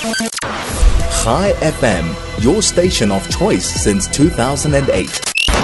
Chai FM, your station of choice since 2008.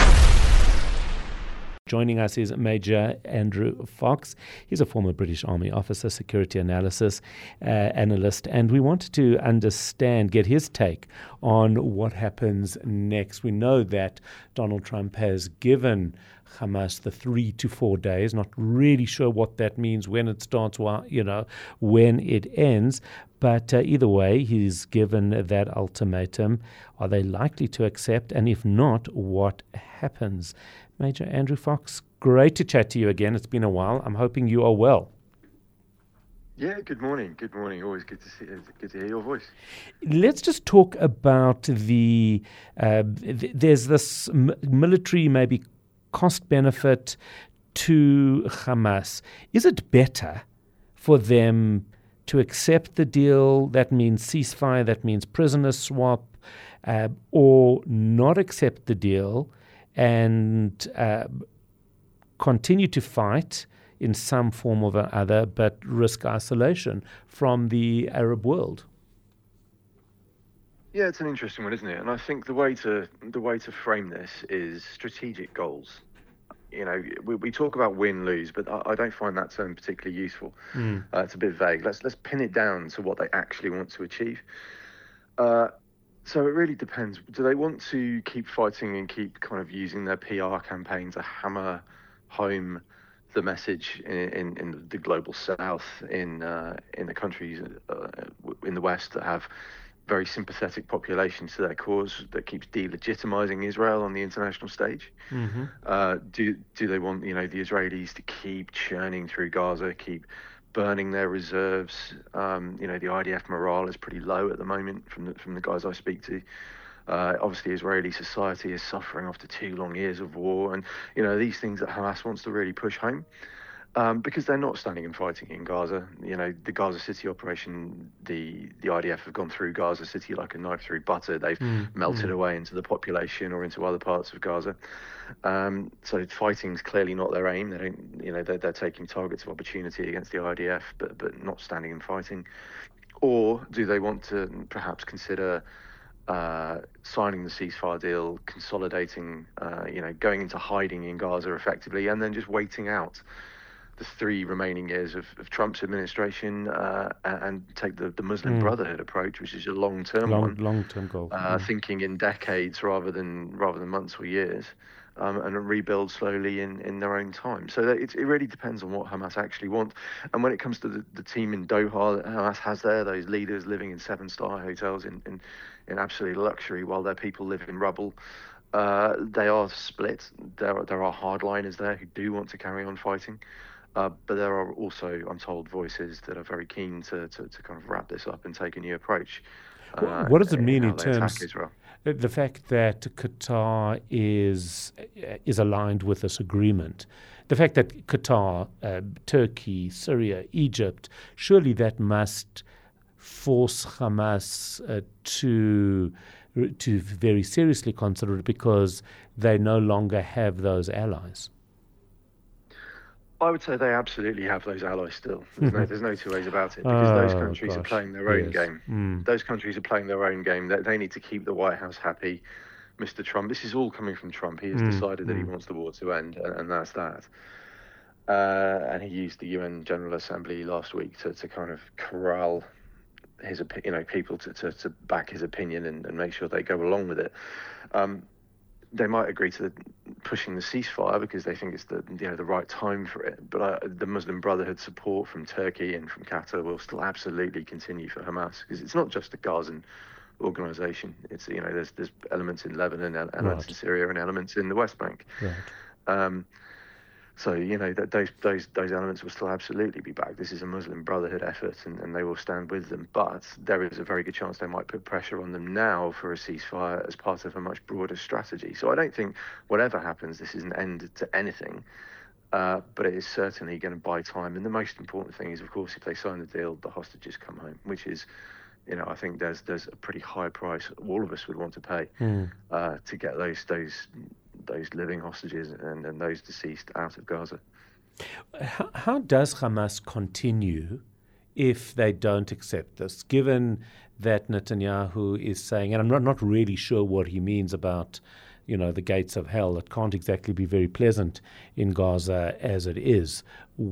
Joining us is Major Andrew Fox. He's a former British Army officer, security analyst, and we wanted to get his take on what happens next. We know that Donald Trump has given Hamas the 3 to 4 days, not really sure what that means, when it starts, when it ends. But either way, he's given that ultimatum. Are they likely to accept? And if not, what happens? Major Andrew Fox, great to chat to you again. It's been a while. I'm hoping you are well. Yeah, good morning. Good morning. Always good to hear your voice. Let's just talk about there's this military maybe cost benefit to Hamas. Is it better for them to accept the deal? That means ceasefire, that means prisoner swap, or not accept the deal and continue to fight in some form or other, but risk isolation from the Arab world? Yeah, it's an interesting one, isn't it? And I think the way to frame this is strategic goals. You know, we talk about win-lose, but I don't find that term particularly useful. It's a bit vague. Let's pin it down to what they actually want to achieve. So it really depends. Do they want to keep fighting and keep kind of using their PR campaign to hammer home the message in the global south, in the countries in the West that have very sympathetic populations to their cause, that keeps delegitimizing Israel on the international stage? Do they want the Israelis to keep churning through Gaza, keep burning their reserves? The IDF morale is pretty low at the moment from the guys I speak to. Obviously, Israeli society is suffering after 2 long years of war, and these things that Hamas wants to really push home, because they're not standing and fighting in Gaza. The Gaza City operation, the IDF have gone through Gaza City like a knife through butter. They've melted away into the population or into other parts of Gaza. So fighting's clearly not their aim. They don't, they're taking targets of opportunity against the IDF, but not standing and fighting. Or do they want to perhaps consider signing the ceasefire deal, consolidating, going into hiding in Gaza effectively, and then just waiting out the 3 remaining years of Trump's administration, and take the Muslim Brotherhood approach, which is a long-term goal, thinking in decades rather than months or years, and rebuild slowly in their own time. So it really depends on what Hamas actually want. And when it comes to the team in Doha that Hamas has there, those leaders living in 7-star hotels in absolute luxury while their people live in rubble, they are split. There are hardliners there who do want to carry on fighting. But there are also, I'm told, voices that are very keen to kind of wrap this up and take a new approach. What does it mean in terms Israel? The fact that Qatar is aligned with this agreement? The fact that Qatar, Turkey, Syria, Egypt, surely that must force Hamas to very seriously consider it, because they no longer have those allies. I would say they absolutely have those allies still. There's no 2 ways about it, because those countries are playing their own game. Those countries are playing their own game. They need to keep the White House happy. Mr. Trump, this is all coming from Trump. He has decided that he wants the war to end, and that's that. And he used the UN General Assembly last week to kind of corral his people to back his opinion and make sure they go along with it. They might agree to pushing the ceasefire because they think it's the right time for it. But the Muslim Brotherhood support from Turkey and from Qatar will still absolutely continue for Hamas, because it's not just a Gazan organisation. It's there's elements in Lebanon, elements in Syria, and elements in the West Bank. So those elements will still absolutely be back. This is a Muslim Brotherhood effort, and they will stand with them. But there is a very good chance they might put pressure on them now for a ceasefire as part of a much broader strategy. So I don't think whatever happens, this is an end to anything. But it is certainly going to buy time. And the most important thing is, of course, if they sign the deal, the hostages come home, which is, I think there's a pretty high price all of us would want to pay to get those living hostages and those deceased out of Gaza. How does Hamas continue if they don't accept this, given that Netanyahu is saying, and I'm not really sure what he means about, the gates of hell. It can't exactly be very pleasant in Gaza as it is.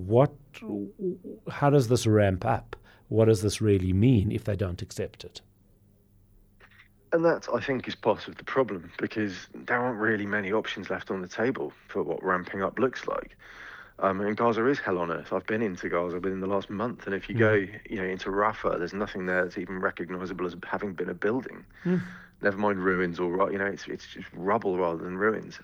How does this ramp up? What does this really mean if they don't accept it? And that, I think, is part of the problem, because there aren't really many options left on the table for what ramping up looks like. And Gaza is hell on earth. I've been into Gaza within the last month, and if you go, into Rafah, there's nothing there that's even recognisable as having been a building. Never mind ruins it's just rubble rather than ruins.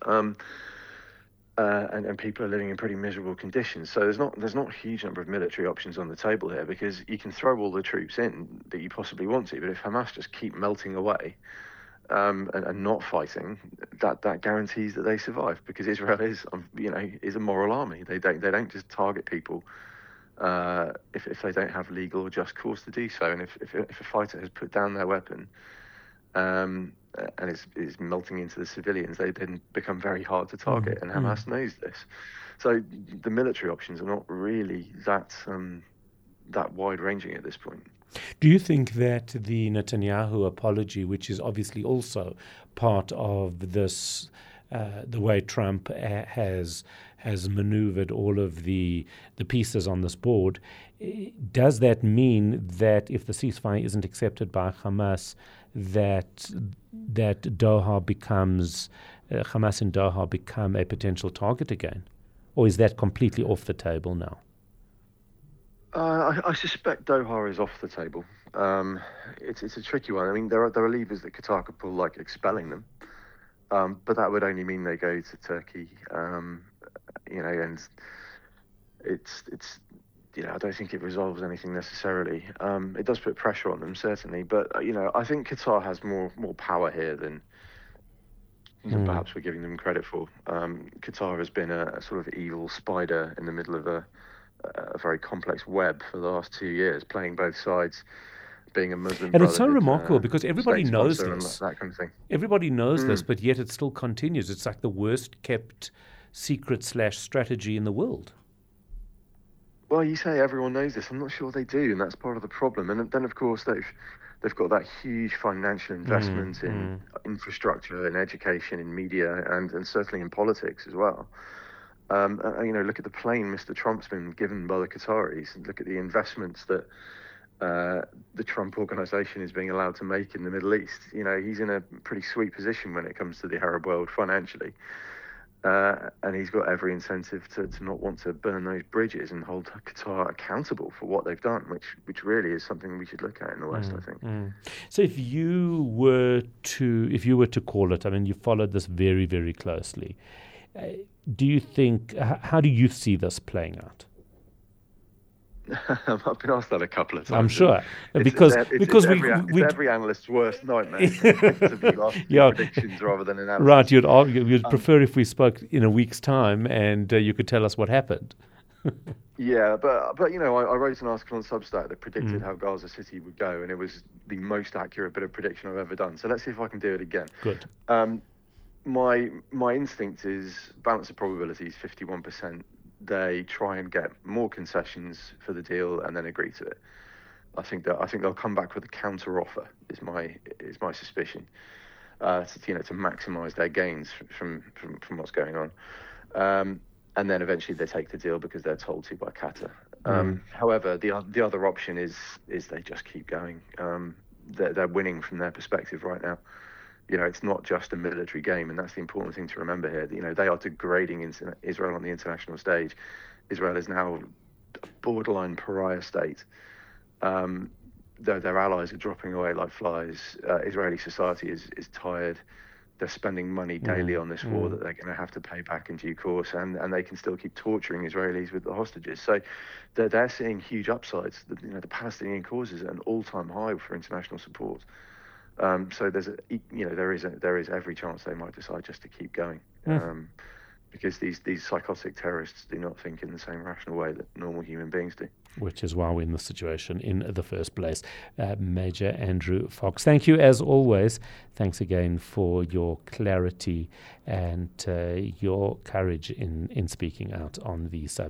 And people are living in pretty miserable conditions. So there's not a huge number of military options on the table here, because you can throw all the troops in that you possibly want to, but if Hamas just keep melting away and not fighting, that guarantees that they survive, because Israel is a moral army. They don't just target people if they don't have legal or just cause to do so. And if a fighter has put down their weapon and is melting into the civilians, they then become very hard to target, and Hamas knows this. So the military options are not really that wide-ranging at this point. Do you think that the Netanyahu apology, which is obviously also part of this, the way Trump has maneuvered all of the pieces on this board, does that mean that if the ceasefire isn't accepted by Hamas, that Doha becomes Hamas and Doha become a potential target again, or is that completely off the table now? I suspect Doha is off the table. It's a tricky one. I mean, there are levers that Qatar could pull, like expelling them, but that would only mean they go to Turkey, and it's. I don't think it resolves anything necessarily. It does put pressure on them, certainly, but I think Qatar has more power here than perhaps we're giving them credit for. Qatar has been a sort of evil spider in the middle of a very complex web for the last 2 years, playing both sides, being a Muslim. And it's so remarkable because everybody knows this. That kind of thing. Everybody knows this, but yet it still continues. It's like the worst kept secret/strategy in the world. Well, you say everyone knows this. I'm not sure they do, and that's part of the problem. And then, of course, they've got that huge financial investment in infrastructure, in education, in media, and certainly in politics as well. Look at the plane Mr. Trump's been given by the Qataris, and look at the investments that the Trump organization is being allowed to make in the Middle East. He's in a pretty sweet position when it comes to the Arab world financially. And he's got every incentive to not want to burn those bridges and hold Qatar accountable for what they've done, which really is something we should look at in the West, I think. So if you were to call it, I mean, you followed this very, very closely. How do you see this playing out? I've been asked that a couple of times. I'm sure, because every analyst's worst nightmare to be asked predictions rather than analysis. Right, you'd prefer if we spoke in a week's time and you could tell us what happened. Yeah, but I wrote an article on Substack that predicted how Gaza City would go, and it was the most accurate bit of prediction I've ever done. So let's see if I can do it again. Good. My instinct is balance of probabilities, 51%. They try and get more concessions for the deal and then agree to it. I think they'll come back with a counter offer. Is my suspicion. To maximise their gains from what's going on, and then eventually they take the deal because they're told to by Qatar. However, the other option is they just keep going. They're winning from their perspective right now. It's not just a military game, and that's the important thing to remember here. They are degrading Israel on the international stage. Israel is now a borderline pariah state. Their allies are dropping away like flies. Israeli society is tired. They're spending money daily on this war that they're going to have to pay back in due course, and they can still keep torturing Israelis with the hostages. So they're seeing huge upsides. The Palestinian cause is at an all-time high for international support. So there is every chance they might decide just to keep going, because these psychotic terrorists do not think in the same rational way that normal human beings do. Which is why we're in this situation in the first place. Major Andrew Fox, thank you as always. Thanks again for your clarity and your courage in speaking out on the subject.